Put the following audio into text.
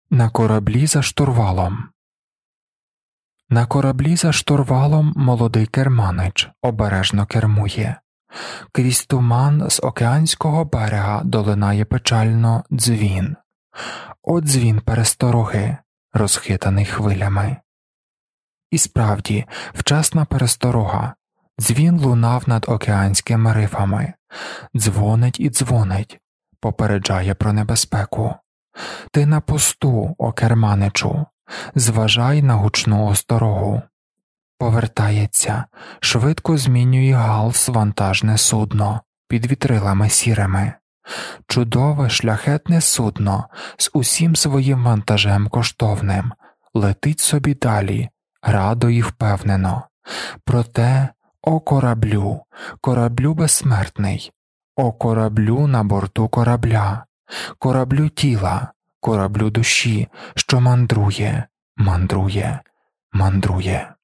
На кораблі за штурвалом. На кораблі за штурвалом молодий керманич обережно кермує. Крізь туман з океанського берега долинає печально дзвін. О дзвін перестороги, розхитаний хвилями. І справді, вчасна пересторога. Дзвін лунав над океанськими рифами. Дзвонить і дзвонить, попереджає про небезпеку. Ти на посту, о керманичу, зважай на гучну осторогу. Повертається, швидко змінює галс вантажне судно під вітрилами сірими. Чудове шляхетне судно з усім своїм вантажем коштовним летить собі далі, радо і впевнено. Проте, о кораблю, кораблю безсмертний, о кораблю на борту корабля, кораблю тіла, кораблю душі, що мандрує, мандрує, мандрує.